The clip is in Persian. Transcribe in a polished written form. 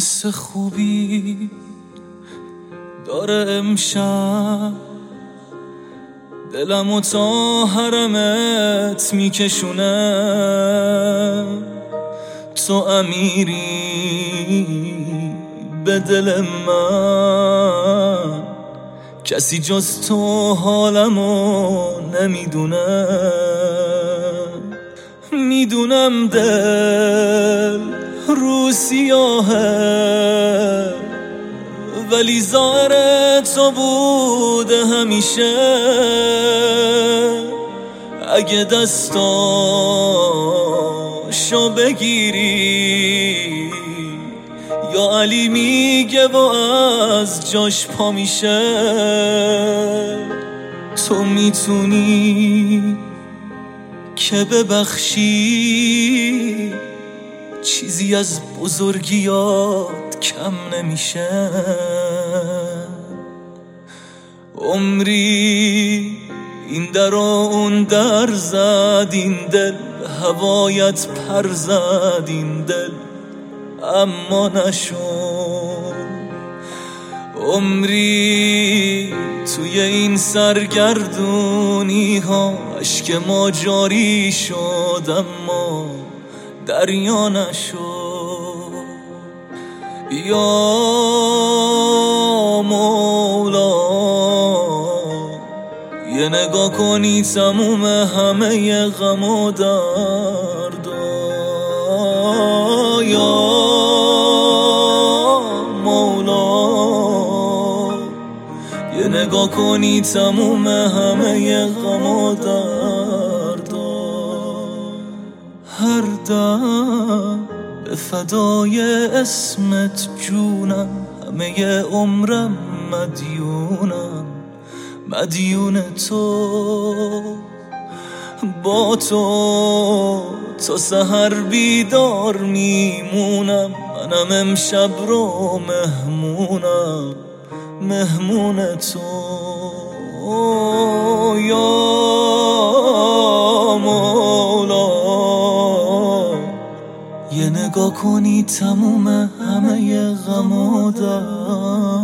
حس خوبی داره امشب، دلمو تا حرمت میکشونه. تو امیری به دل من، کسی جز تو حالمو نمیدونه. میدونم دل رو سیاهه، ولی ظاهر تو بوده همیشه. اگه دستاشو بگیری، یا علی میگه و از جاش پا میشه. تو میتونی که ببخشی، چیزی از بزرگیات کم نمیشه. عمری این در و اون در زد این دل، هوایت پر زد این دل اما نشد. عمری توی این سرگردونی ها اشک ما جاری شد اما دریا نشد. یا مولا یه نگاه کنی تموم همه غم و دردا. یا مولا یه نگاه کنی تموم همه غم و دردا. هر دم به فدای اسمت جونم، همه عمرم مدیونم، مدیون تو. با تو تا سحر بیدار میمونم، منم امشب رو مهمونم، مهمون تو. یا مولا یه نگاه کنی تموم همه غم و درد.